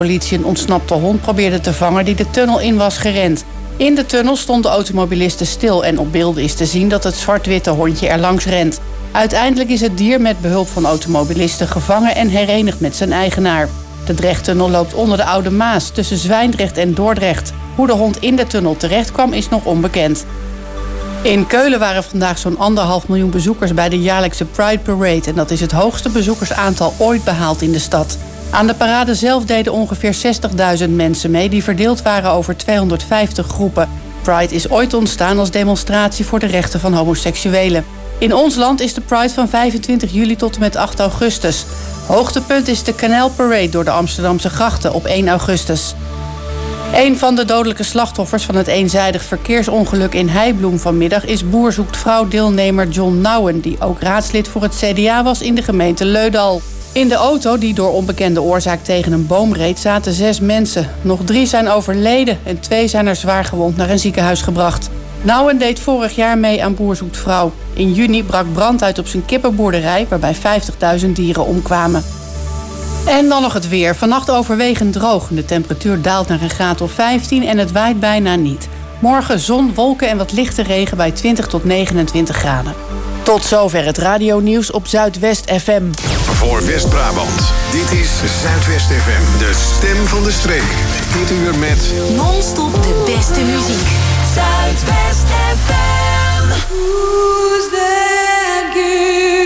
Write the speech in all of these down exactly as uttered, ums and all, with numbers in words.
politie een ontsnapte hond probeerde te vangen die de tunnel in was gerend. In de tunnel stond de automobiliste stil en op beelden is te zien dat het zwart-witte hondje er langs rent. Uiteindelijk is het dier met behulp van automobilisten gevangen en herenigd met zijn eigenaar. De Drechttunnel loopt onder de Oude Maas tussen Zwijndrecht en Dordrecht. Hoe de hond in de tunnel terecht kwam is nog onbekend. In Keulen waren vandaag zo'n anderhalf miljoen bezoekers bij de jaarlijkse Pride Parade. En dat is het hoogste bezoekersaantal ooit behaald in de stad. Aan de parade zelf deden ongeveer zestigduizend mensen mee die verdeeld waren over tweehonderdvijftig groepen. Pride is ooit ontstaan als demonstratie voor de rechten van homoseksuelen. In ons land is de Pride van vijfentwintig juli tot en met acht augustus. Hoogtepunt is de Canal Parade door de Amsterdamse grachten op één augustus. Een van de dodelijke slachtoffers van het eenzijdig verkeersongeluk in Heibloem vanmiddag is Boer zoekt vrouw-deelnemer John Nouwen, die ook raadslid voor het C D A was in de gemeente Leudal. In de auto die door onbekende oorzaak tegen een boom reed zaten zes mensen. Nog drie zijn overleden en twee zijn er zwaar gewond naar een ziekenhuis gebracht. Nouwen deed vorig jaar mee aan Boer zoekt vrouw. In juni brak brand uit op zijn kippenboerderij waarbij vijftigduizend dieren omkwamen. En dan nog het weer. Vannacht overwegend droog. De temperatuur daalt naar een graad of vijftien en het waait bijna niet. Morgen zon, wolken en wat lichte regen bij twintig tot negenentwintig graden. Tot zover het radionieuws op Zuidwest F M. Voor West-Brabant, dit is Zuidwest F M, de stem van de streek. Dit uur met non-stop de beste muziek. Zuidwest F M. Who's that girl?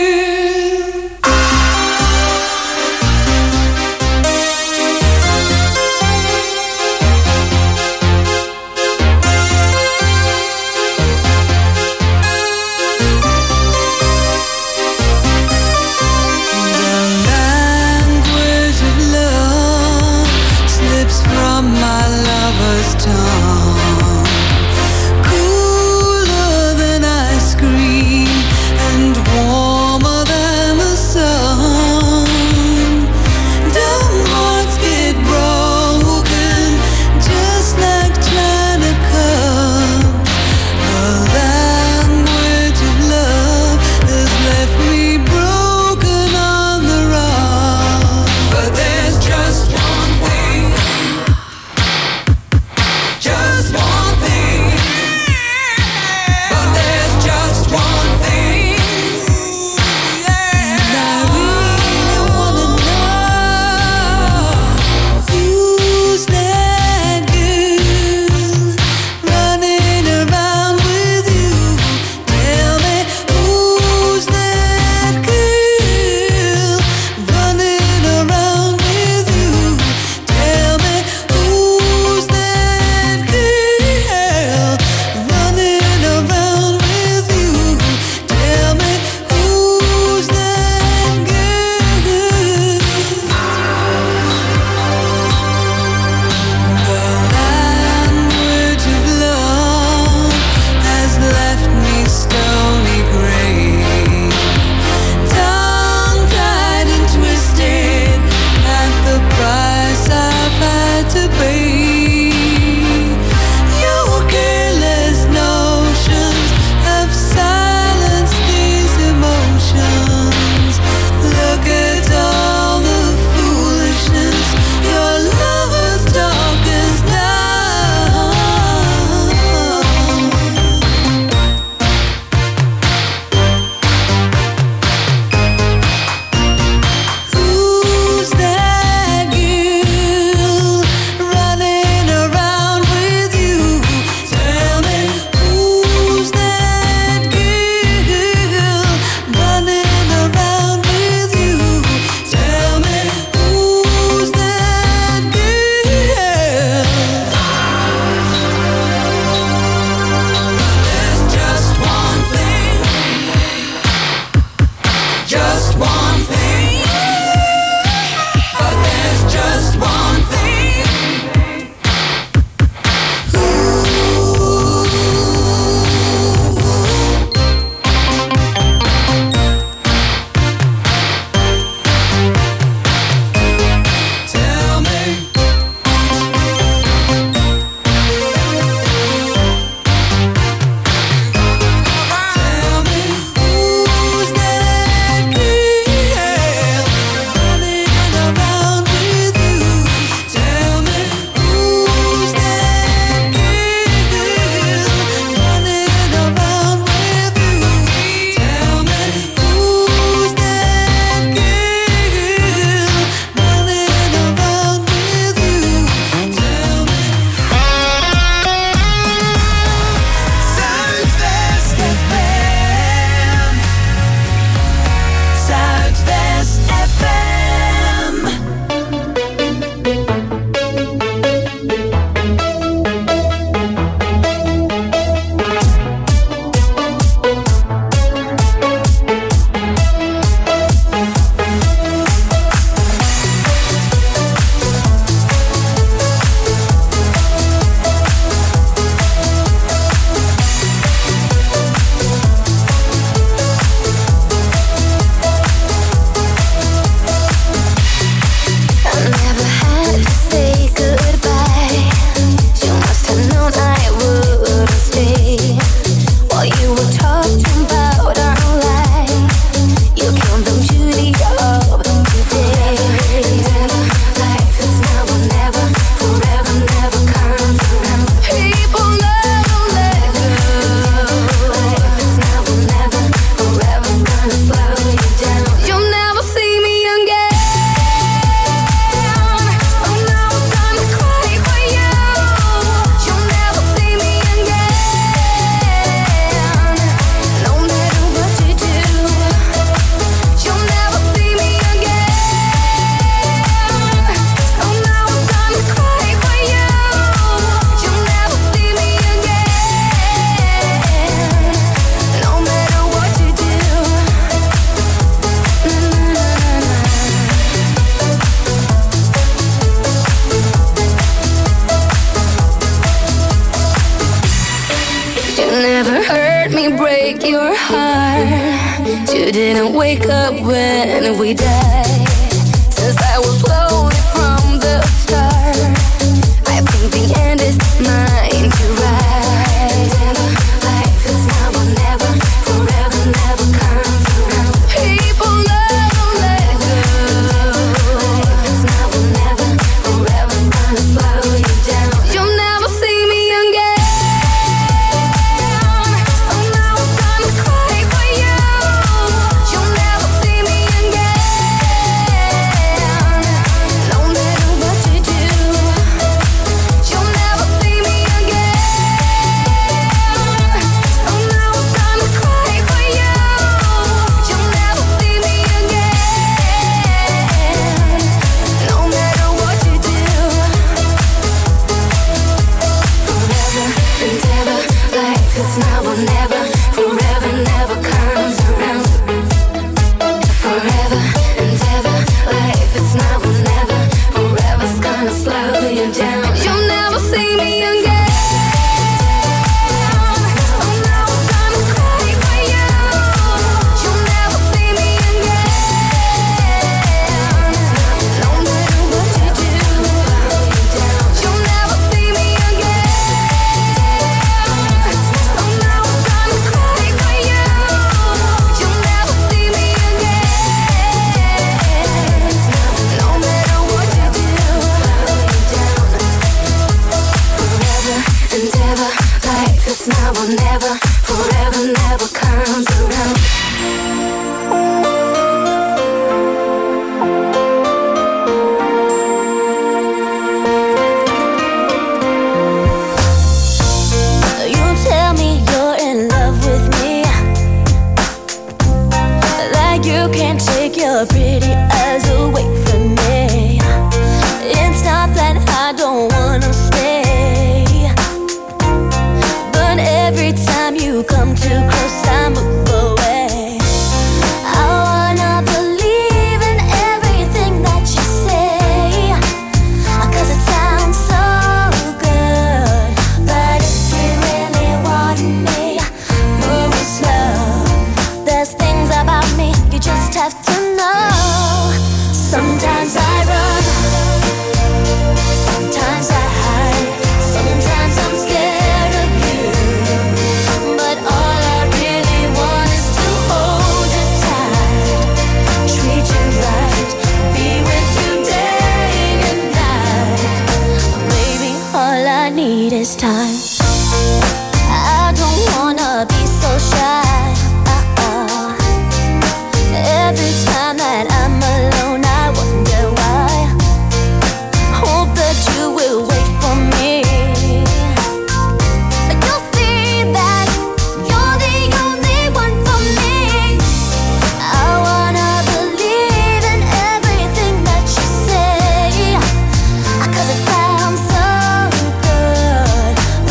Cooler than ice cream and warmer than the sun. Dumb hearts get broken just like china cups. The language of love has left me broken on the run. But there's just one thing. Just break your heart. You didn't wake up when we died. Since I was lonely from the start, I think the end is mine to ride. Life is now or never, forever never comes around. People never let go. Life is now or never, forever's gonna slow you down. You'll never see me again. So now I'm gonna cry for you. You'll never see me again. No matter what you do, you'll never see me again. So now I'm gonna cry for you. You'll never see me again. No matter what you do. Forever and ever, life is now or never. Forever never comes around. Forever and ever, life is now or never. Forever's gonna slow you down. You'll never see me again. So now I'm gonna cry for you. You'll never see me again. No matter what you do, you'll never see me again. So now I'm gonna cry for you. You'll never see me again. No matter what you do, forever and ever, life is now or never. Forever never comes around. You tell me you're in love with me, like you can't take your pretty eyes away from me. It's not that I don't wanna stay, but every time you come too close, I move away. I wanna believe in everything that you say, 'cause it sounds so good. But if you really want me, move slow. There's things about me you just have to know. Sometimes I run, sometimes I hide, sometimes I'm scared of you. But all I really want is to hold you tight, treat you right, be with you day and night. Baby, all I need is time. I don't wanna be so shy. Uh-uh. Every time that I'm alone, I wonder why. Hope that you will wait for me. But you'll see that you're the only one for me. I wanna believe in everything that you say, 'cause it sounds so good.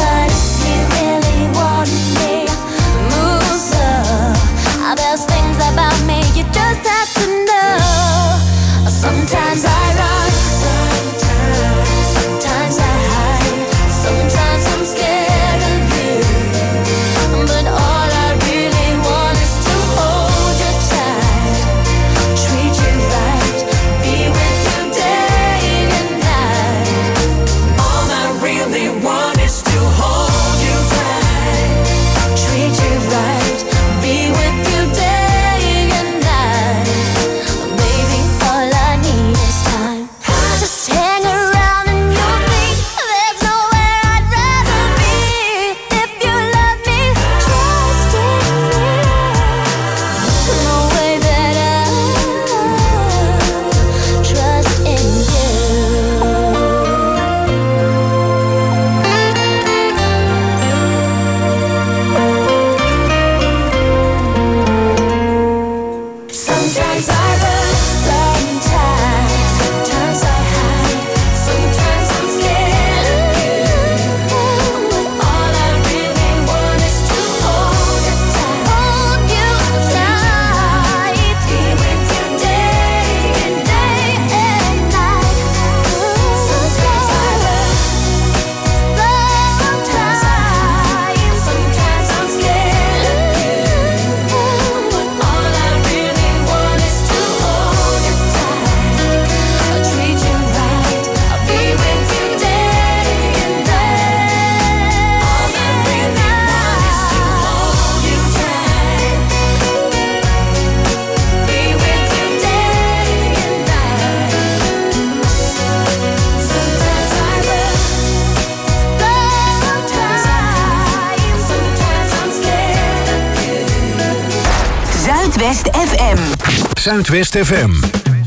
Zuidwest F M. Zuidwest F M.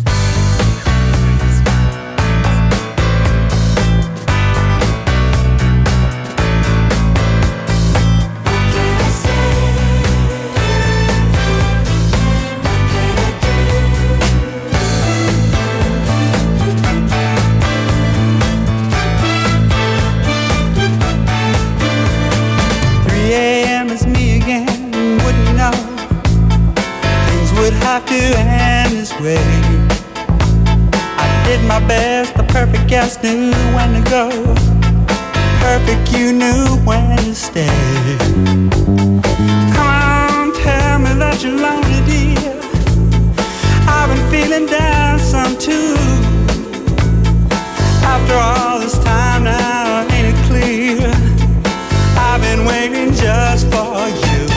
Have to end this way. I did my best, the perfect guest knew when to go. Perfect, you knew when to stay. Come on, tell me that you're lonely, dear. I've been feeling down some too. After all this time now, ain't it clear? I've been waiting just for you.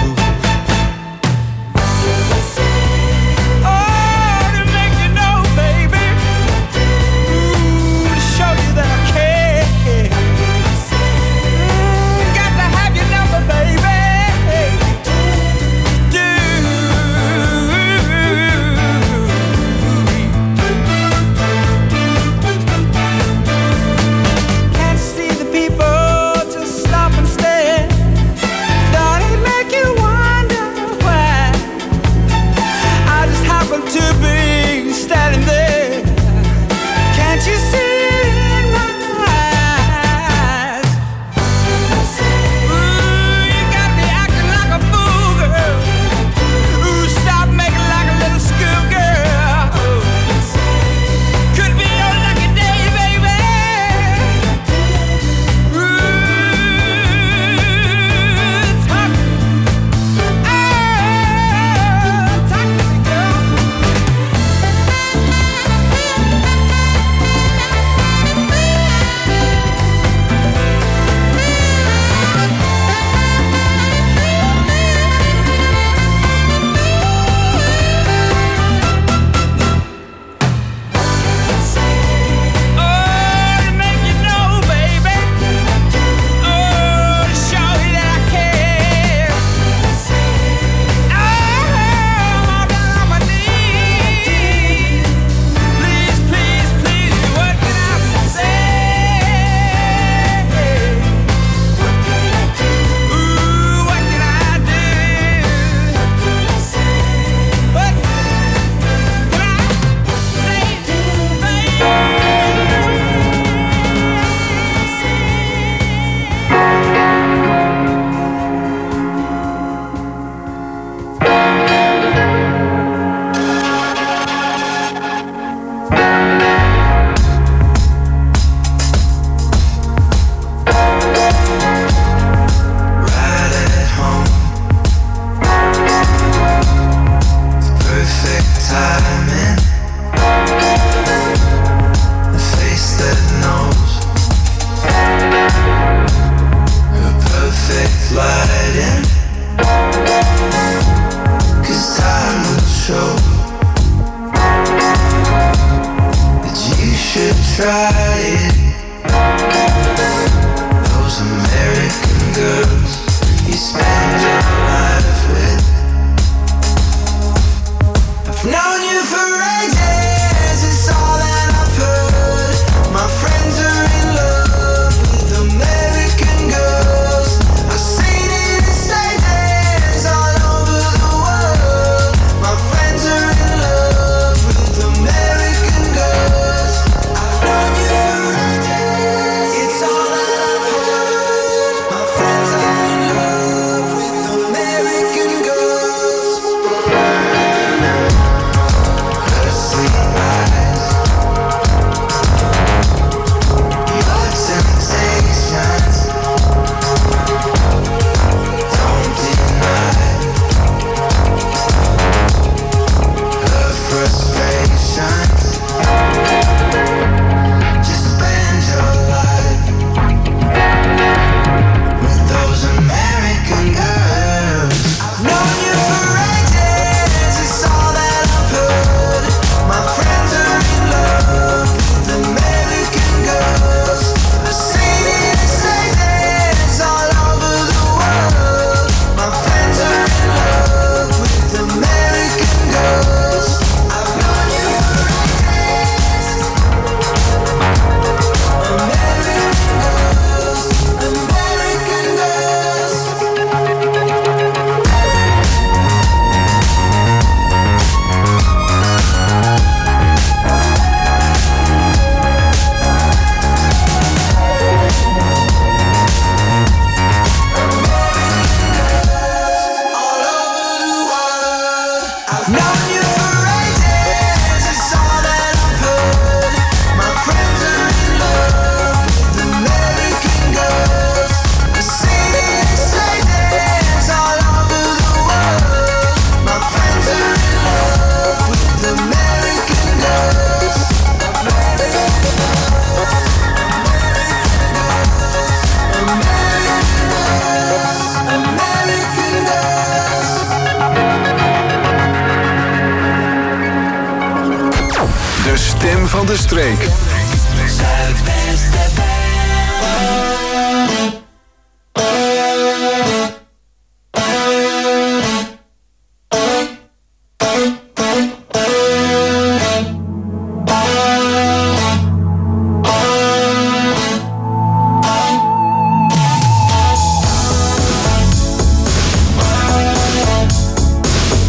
de streek. Zuidwest F M.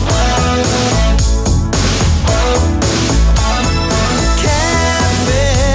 Cafe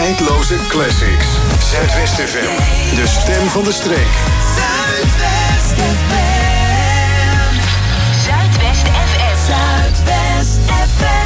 Tijdloze classics. Zuidwest F M, de stem van de streek. Zuidwest F M. Zuidwest F M. Zuidwest F M.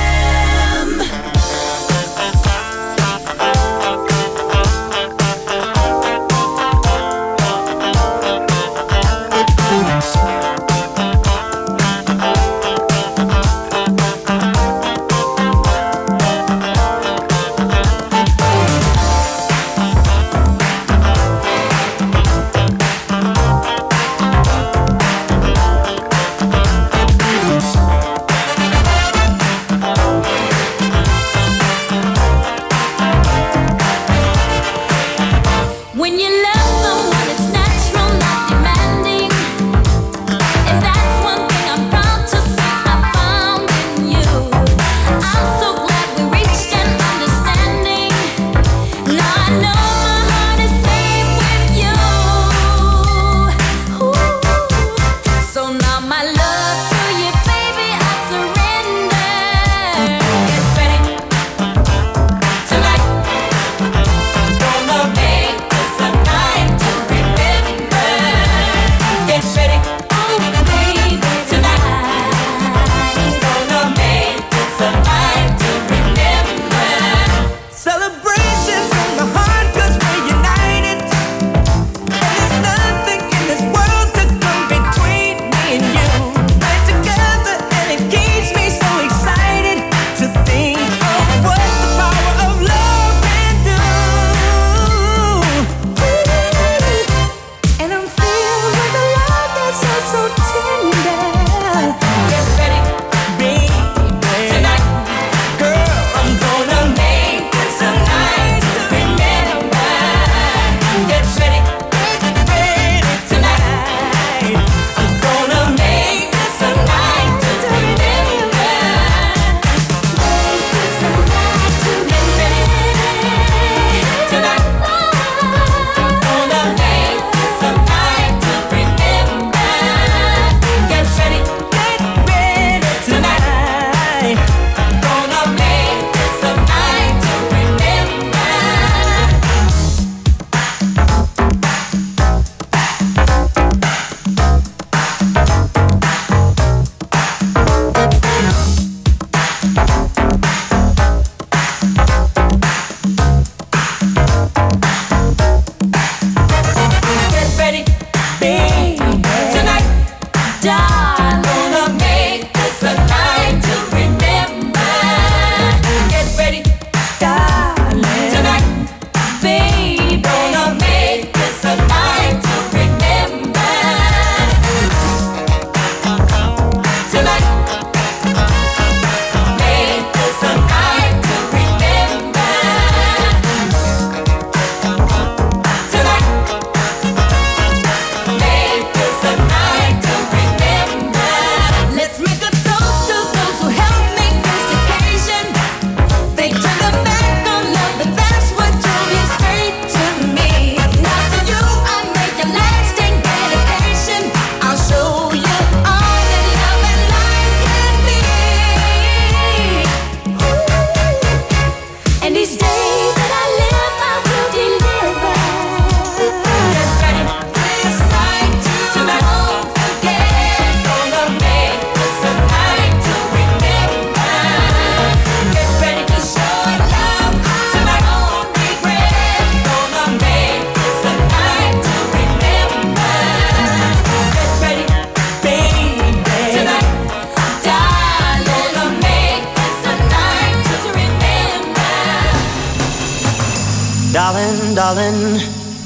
Darling, darling,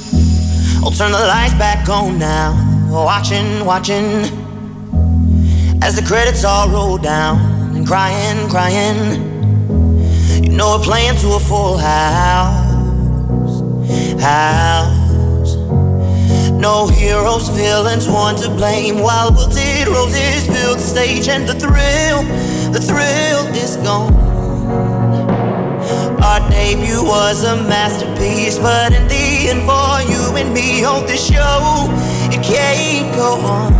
I'll turn the lights back on now. Watching, watching, as the credits all roll down. And crying, crying, you know we're playing to a full house, house. No heroes, villains, one to blame. While wilted roses fill the stage, and the thrill, the thrill is gone. Our debut was a masterpiece, but in the end, for you and me on this show, it can't go on.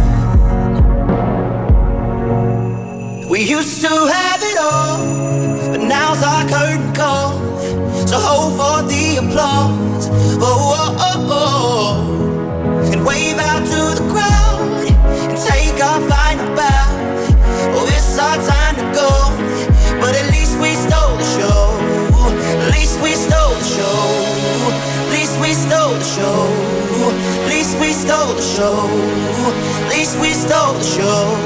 We used to have it all, but now's our curtain call. So hold for the applause. Oh, oh, oh, oh. And wave out to the crowd and take our final bow. Oh, it's our time to go, but at least we stole the show. At least we stole the show. At least we stole the show. At least we stole the show. At least we stole the show.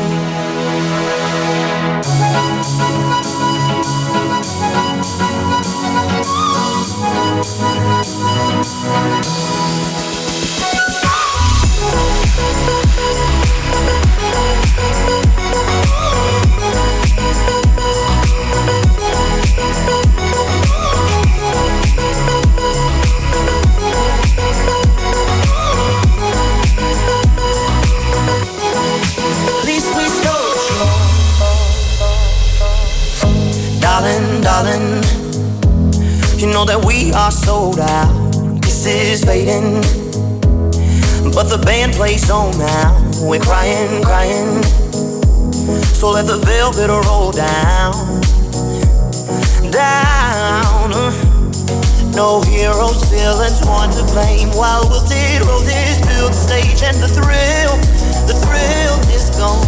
Darling, darling, you know that we are sold out. This is fading, but the band plays on now. We're crying, crying, so let the velvet roll down, down. No heroes, villains, one to blame. While wilted roses fill the stage, and the thrill, the thrill is gone.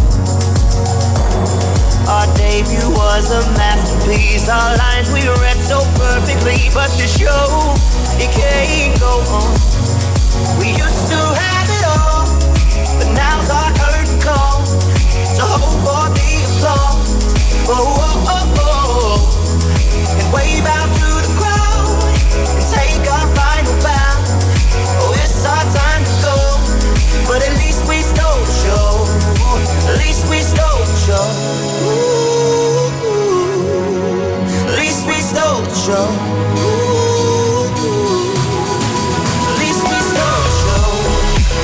Our debut was a masterpiece. Our lines we read so perfectly, but the show, it can't go on. We used to have it all, but now's our curtain call. So hold for the applause. Oh, oh, oh, oh. And wave out to the crowd and take our final bow. Oh, it's our time to go, but at least we stole the show. At least we stole the show. At least we stole the show. At least we stole the show.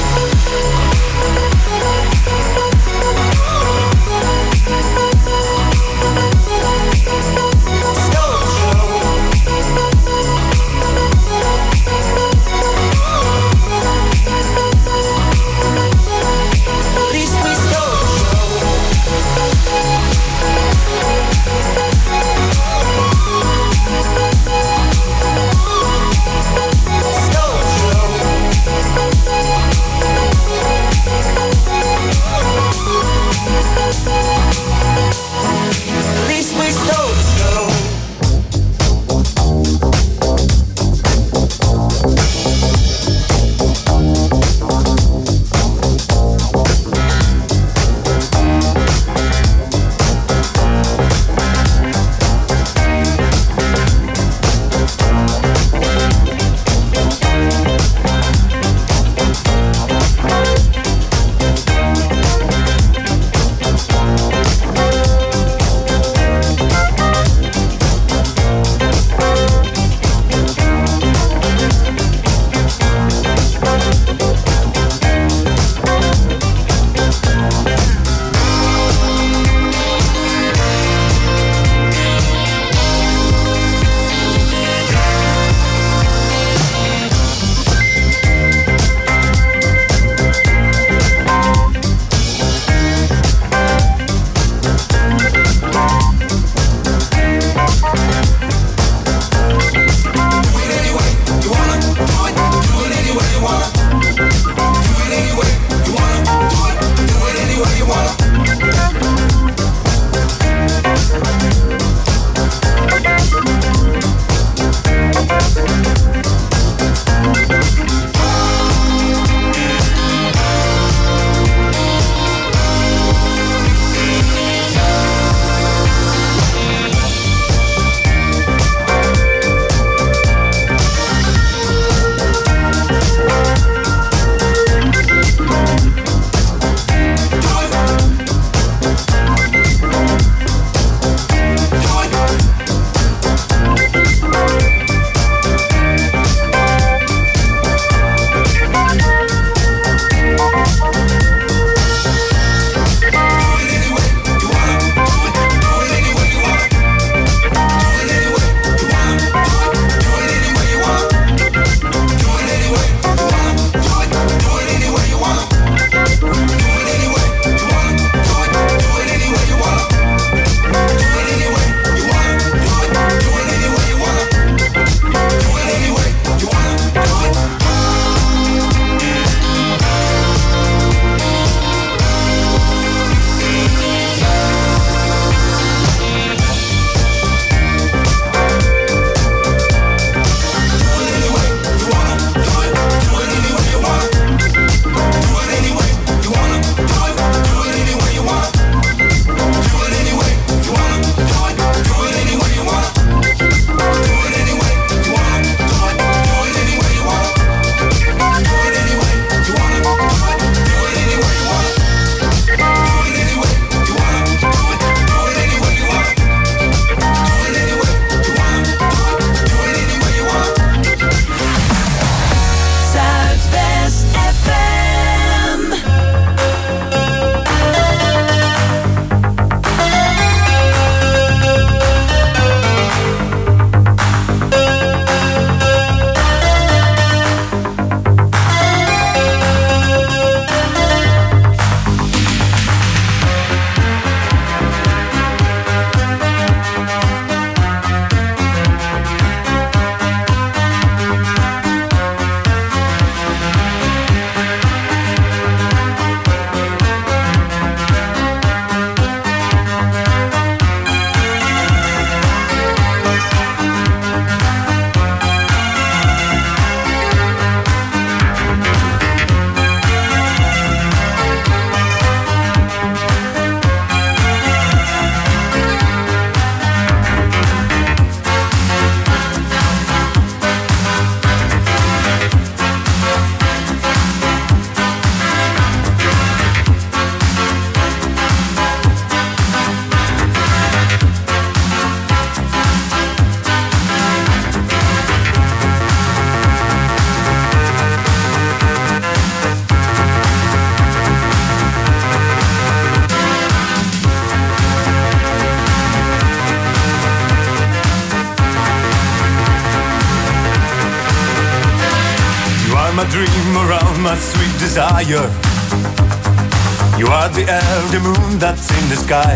my sweet desire. You are the elder moon that's in the sky.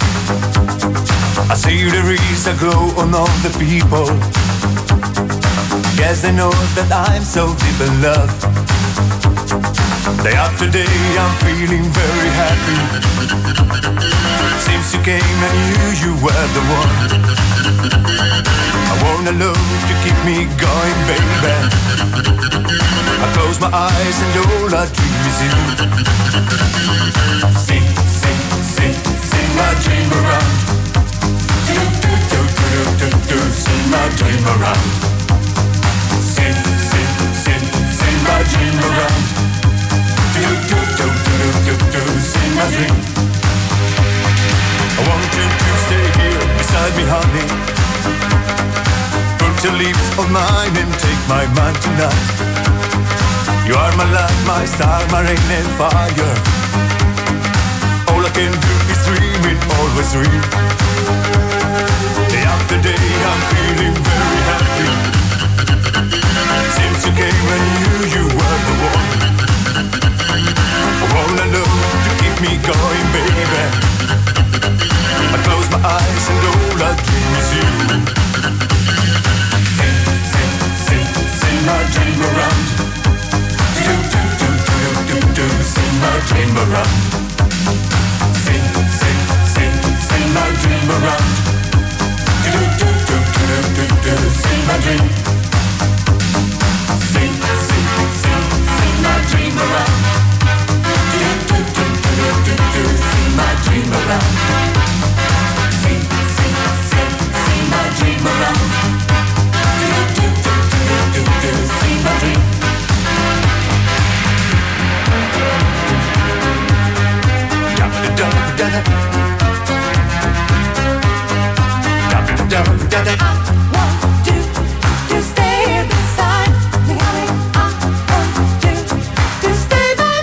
I see there is a glow on all the people. Guess they know that I'm so deep in love. Day after day I'm feeling very happy. Since you came I knew you were the one. I want a love to keep me going, baby. I close my eyes and all I dream is you. Sing, sing, sing, sing my dream around. Do, do, do, do, do, do, sing my dream around. Sing, sing, sing, sing my dream around. Do, do, do, do, do, do, sing my dream. I want you to stay here beside me, honey. Put your lips on mine and take my mind tonight. You are my light, my star, my rain and fire. All I can do is dream it, always dream. Day after day I'm feeling very happy. Since you came I knew you were the one. I want a love to keep me going, baby. I close my eyes and all I dream is you. Sing, sing, sing, sing my dream around. Do, do, do, do, do, do, sing my dream around. Sing, sing, sing, sing my dream around. Do, do, do, do, do, do, sing my dream. Sing, sing, sing, sing my dream around. Do, do, do, do, do, do, sing my dream around. Sing, sing, sing, sing my dream around. Do, do, do, do, do, do, sing my dream. I want you to stay beside me, honey. I want you to stay by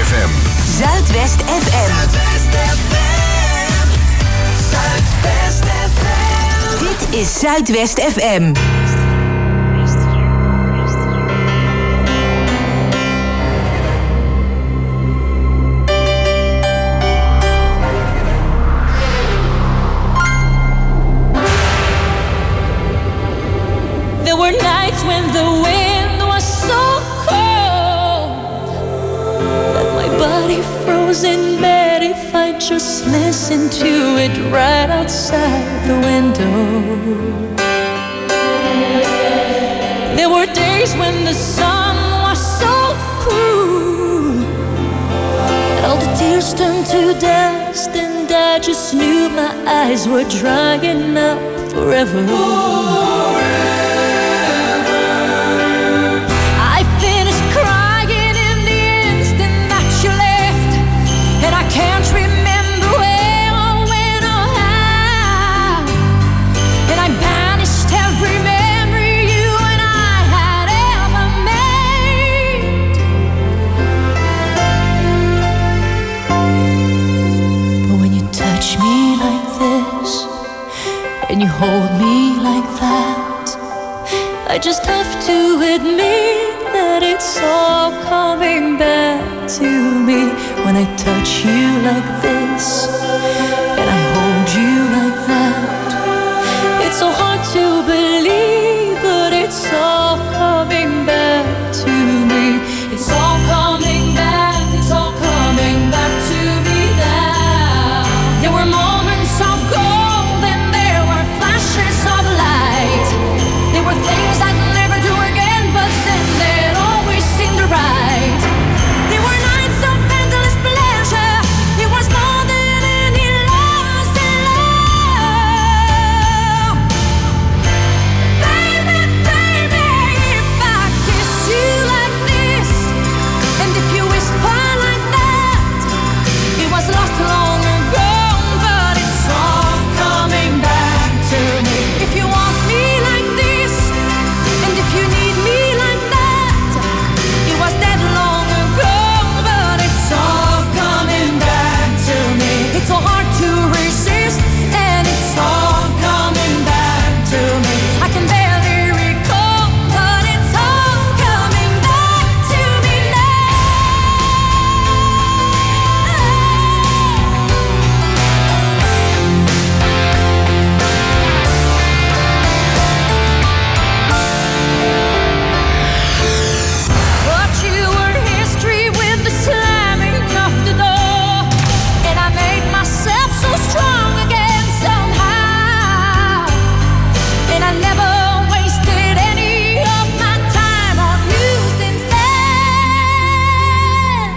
F M. Zuidwest F M. Zuidwest F M. Zuidwest F M. Dit is Zuidwest F M. There were nights when the wind was so cold that my body froze in bed if I just listened to it right outside the window. There were days when the sun was so cruel that all the tears turned to dust, and I just knew my eyes were drying up forever. Can't remember where or when or how, and I banished every memory you and I had ever made. But when you touch me like this and you hold me like that, I just have to admit that it's all coming back to me. When I touch you like this and I hold you like that, it's so hard to believe, but it's all coming back to me. It's all coming back, it's all coming back to me now. There were moments of gold and there were flashes of light. There were things I'd never do again, but then they'd always seem right. There were nights of endless pleasure. It was more than any loss in love. Baby, baby, if I kiss you like this, and if you whisper like that, it was lost long ago, but it's all coming back to me. If you want me like this, and if you need me like that, it was dead long ago, but it's all coming back to me. It's so hard to resist, and it's all coming back to me. I can barely recall, but it's all coming back to me But you were history with the slamming of the door, and I made myself so strong again somehow. And I never wasted any of my time on you since then.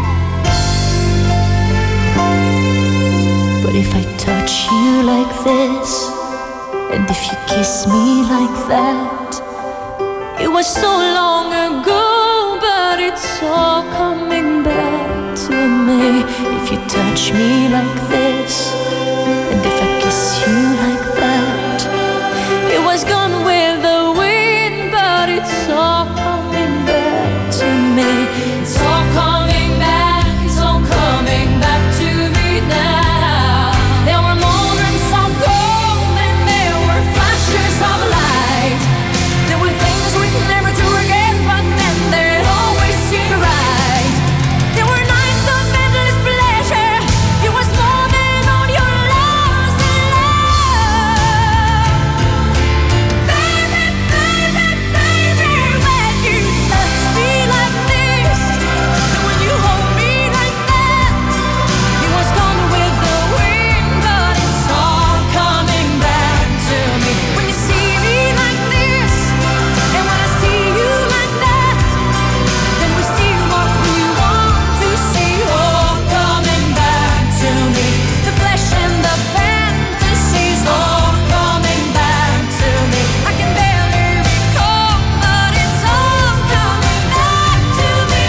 But if I touch you like this, and if you kiss me like that, it was so long ago, but it's all coming back to me. If you touch me like this, and if I kiss you like that, it was gone with the wind, but it's all coming back to me. It's all coming back, it's all coming back to me now. There were moments of gold and there were flashes of light. There were things we'd never do again, but then they'd always seem right. There were nights of endless pleasure. It was more than all your loss in love. Baby, baby, baby, when you touch me like this, and when you hold me like that, it was gone with the wind, but it's all coming back to me. When you see me like this, and when I see you like that, then we see what we want to see, all coming back to me. The flesh and the fantasies, all coming back to me. I can barely recall, but it's all coming back to me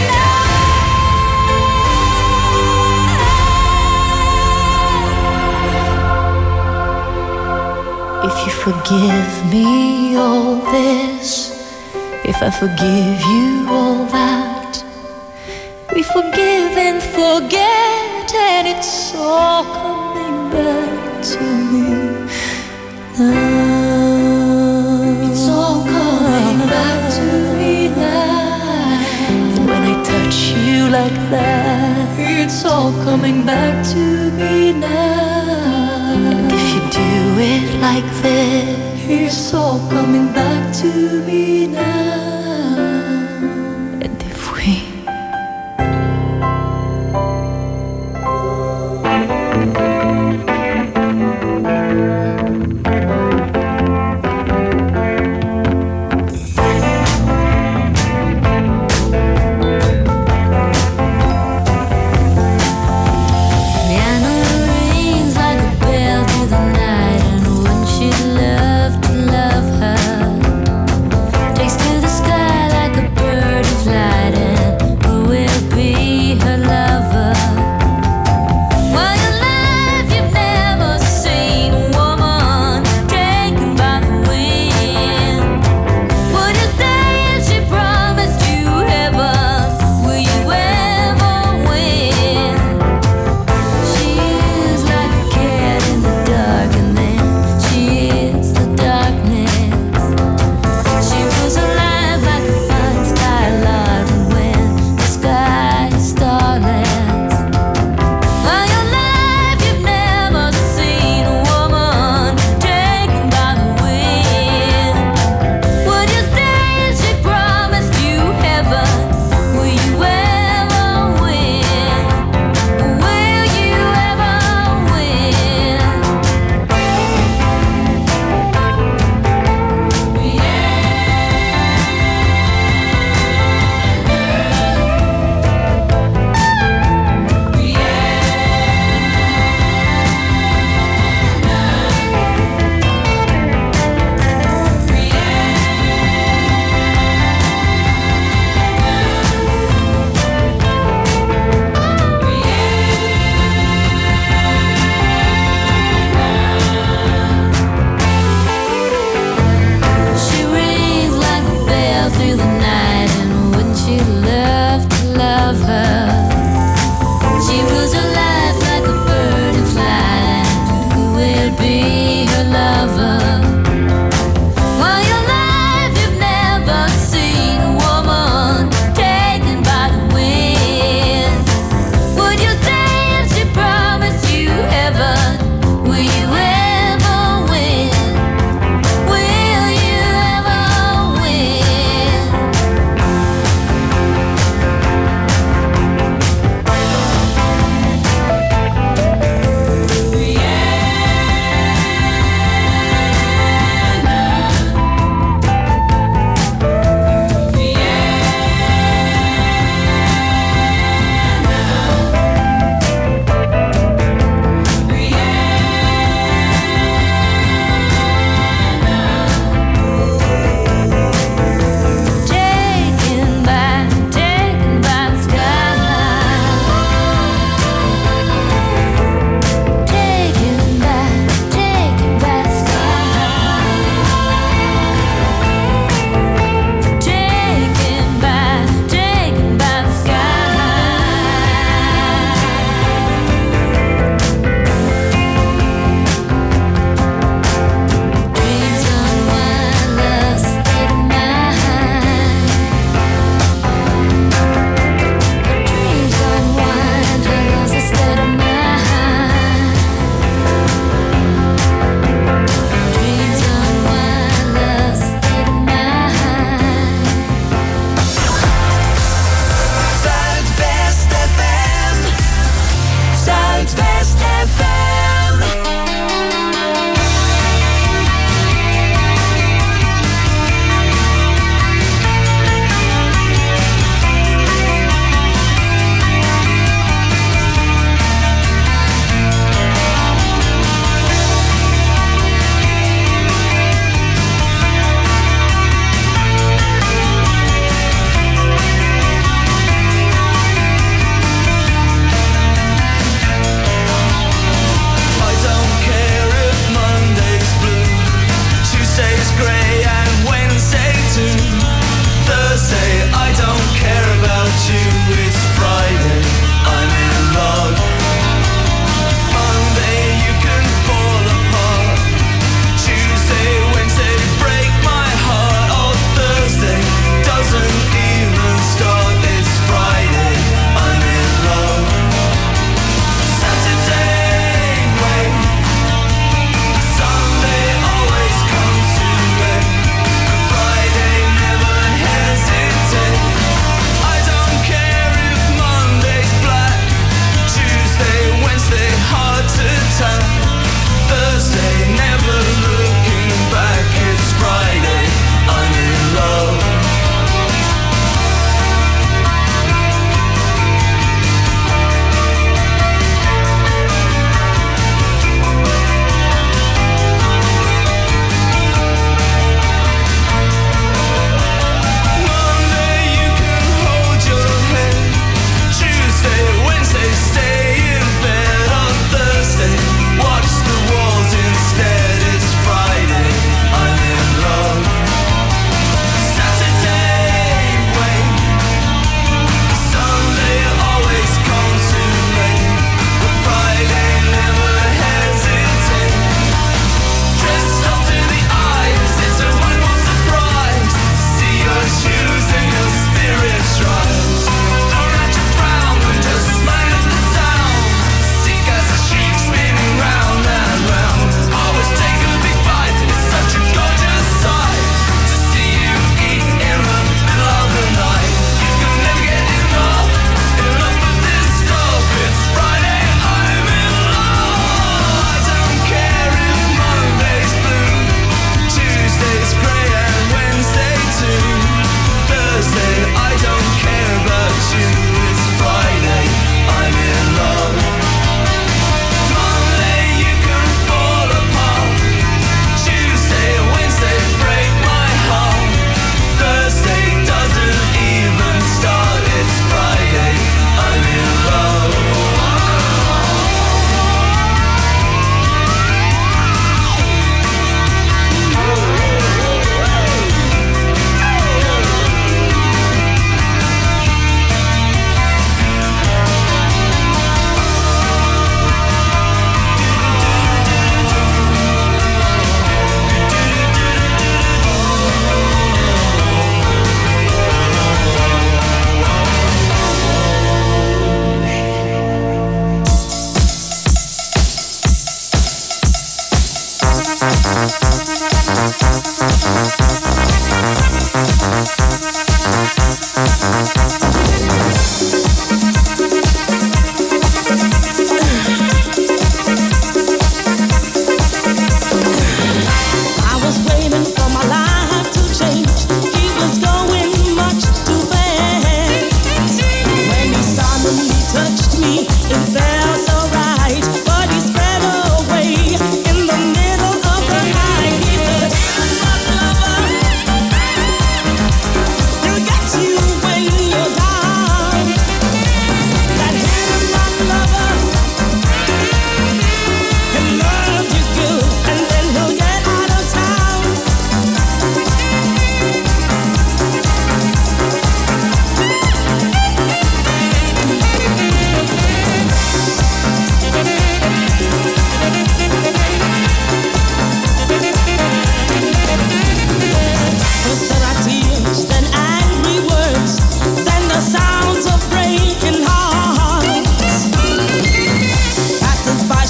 now. If you forgive me all this, if I forgive you all that, We forgive and forget, and it's all coming back to me now. It's all coming back to me now. And when I touch you like that, it's all coming back to me now. And if you do it like this, it's all coming back to me now. And if we Takes to the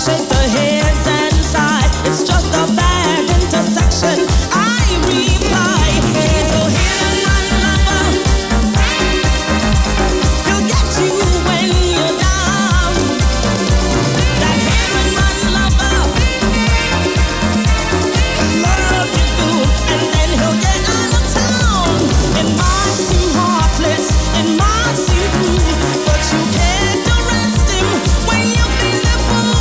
Say